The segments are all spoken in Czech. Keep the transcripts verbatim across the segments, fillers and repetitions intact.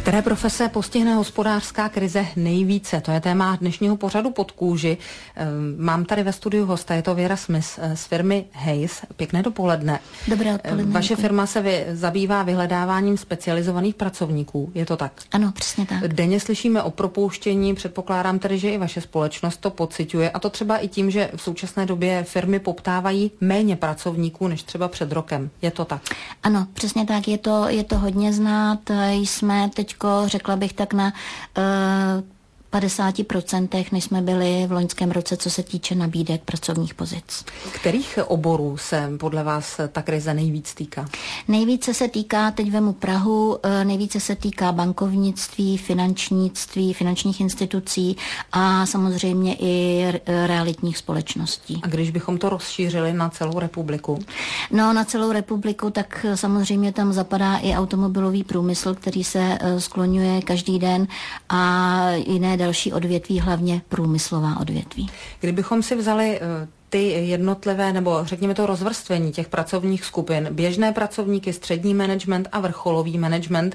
Které profese postihne hospodářská krize nejvíce? To je téma dnešního pořadu Pod kůži. Mám tady ve studiu hosta, je to Věra Smith z firmy Hays. Pěkné dopoledne. Dobré odpoledne. Vaše firma se vy, zabývá vyhledáváním specializovaných pracovníků, je to tak? Ano, přesně tak. Denně slyšíme o propouštění, předpokládám tedy, že i vaše společnost to pociťuje, a to třeba i tím, že v současné době firmy poptávají méně pracovníků než třeba před rokem. Je to tak? Ano, přesně tak, je to, je to hodně znát. Jsme teďko, řekla bych tak na uh, padesát procent, než jsme byli v loňském roce, co se týče nabídek pracovních pozic. Kterých oborů se podle vás ta krize nejvíc týká? Nejvíce se týká, teď vemu Prahu, nejvíce se týká bankovnictví, finančnictví, finančních institucí a samozřejmě i realitních společností. A když bychom to rozšířili na celou republiku? No, na celou republiku, tak samozřejmě tam zapadá i automobilový průmysl, který se skloňuje každý den, a jiné další odvětví, hlavně průmyslová odvětví. Kdybychom si vzali ty jednotlivé, nebo řekněme to rozvrstvení těch pracovních skupin, běžné pracovníky, střední management a vrcholový management,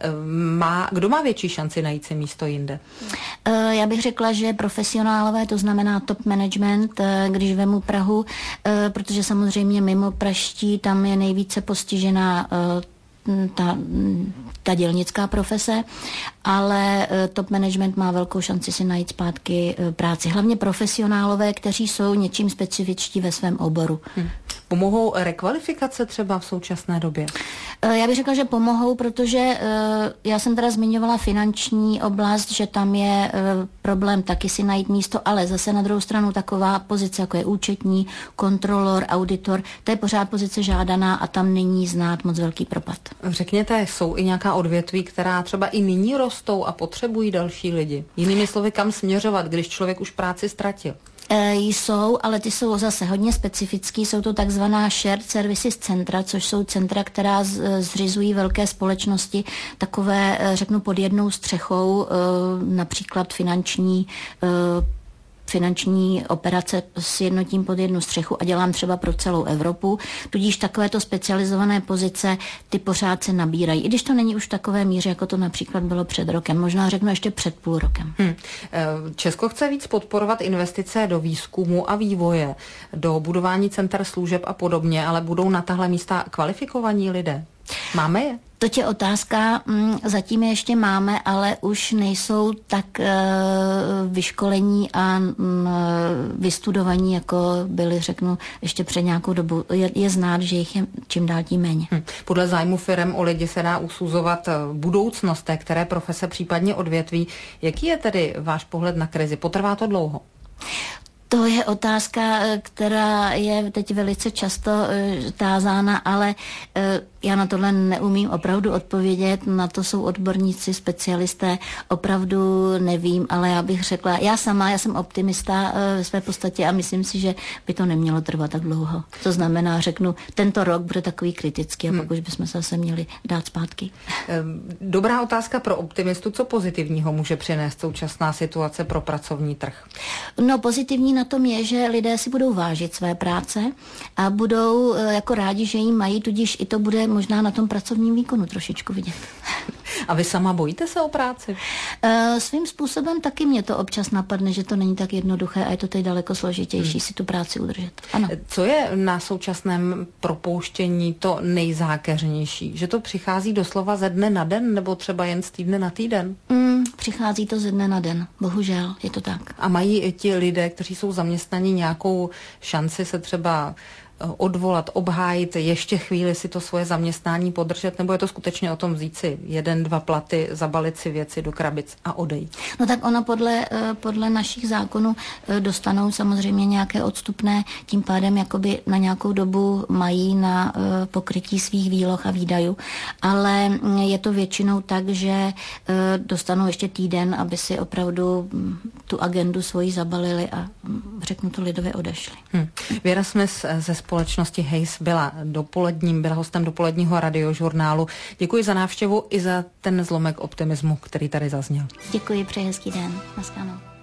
má, kdo má větší šanci najít si místo jinde? Já bych řekla, že profesionálové, to znamená top management, když vemu Prahu, protože samozřejmě mimo praští tam je nejvíce postižená ta, ta dělnická profese, ale top management má velkou šanci si najít zpátky práci. Hlavně profesionálové, kteří jsou něčím specifičtí ve svém oboru. Hmm. Pomohou rekvalifikace třeba v současné době? Já bych řekla, že pomohou, protože já jsem teda zmiňovala finanční oblast, že tam je problém taky si najít místo, ale zase na druhou stranu taková pozice, jako je účetní, kontrolor, auditor, to je pořád pozice žádaná a tam není znát moc velký propad. Řekněte, jsou i nějaká odvětví, která třeba i nyní rostou a potřebují další lidi? Jinými slovy, kam směřovat, když člověk už práci ztratil? E, jsou, ale ty jsou zase hodně specifický. Jsou to takzvaná shared services centra, což jsou centra, která z, zřizují velké společnosti, takové, řeknu, pod jednou střechou, e, například finanční e, finanční operace sjednotím pod jednu střechu a dělám třeba pro celou Evropu. Tudíž takovéto specializované pozice ty pořád se nabírají. I když to není už v takové míře, jako to například bylo před rokem. Možná řeknu ještě před půl rokem. Hmm. Česko chce víc podporovat investice do výzkumu a vývoje, do budování center služeb a podobně, ale budou na tahle místa kvalifikovaní lidé? Máme je? To je otázka, zatím je ještě máme, ale už nejsou tak uh, vyškolení a um, vystudovaní, jako byli, řeknu, ještě před nějakou dobu. Je, je znát, že jich je čím dál tím méně. Hmm. Podle zájmu firem o lidi se dá usuzovat budoucnost té které profese, případně odvětví. Jaký je tedy váš pohled na krizi? Potrvá to dlouho? To je otázka, která je teď velice často uh, tázána, ale uh, já na tohle neumím opravdu odpovědět, na to jsou odborníci, specialisté, opravdu nevím, ale já bych řekla, já sama, já jsem optimista uh, ve své podstatě a myslím si, že by to nemělo trvat tak dlouho. To znamená, řeknu, tento rok bude takový kritický a hmm. pak už bychom se zase měli dát zpátky. Dobrá otázka pro optimistu, co pozitivního může přinést současná situace pro pracovní trh? No, pozitivní na tom je, že lidé si budou vážit své práce a budou jako rádi, že ji mají, tudíž i to bude možná na tom pracovním výkonu trošičku vidět. A vy sama bojíte se o práci? E, svým způsobem taky mě to občas napadne, že to není tak jednoduché a je to teď daleko složitější hmm. si tu práci udržet. Ano. Co je na současném propouštění to nejzákeřnější? Že to přichází doslova ze dne na den nebo třeba jen z týdne na týden? Mm, přichází to ze dne na den, bohužel, je to tak. A mají ti lidé, kteří jsou zaměstnaní, nějakou šanci se třeba odvolat, obhájit, ještě chvíli si to svoje zaměstnání podržet, nebo je to skutečně o tom vzít si jeden, dva platy, zabalit si věci do krabic a odejít? No tak ono podle, podle našich zákonů dostanou samozřejmě nějaké odstupné, tím pádem jakoby na nějakou dobu mají na pokrytí svých výloh a výdajů, ale je to většinou tak, že dostanou ještě týden, aby si opravdu tu agendu svoji zabalili a řeknu to lidově odešli. Hmm. Věra Smith ze společnosti Hays byla dopoledním, byla hostem dopoledního radiožurnálu. Děkuji za návštěvu i za ten zlomek optimismu, který tady zazněl. Děkuji, přeji hezký den. Naschledanou.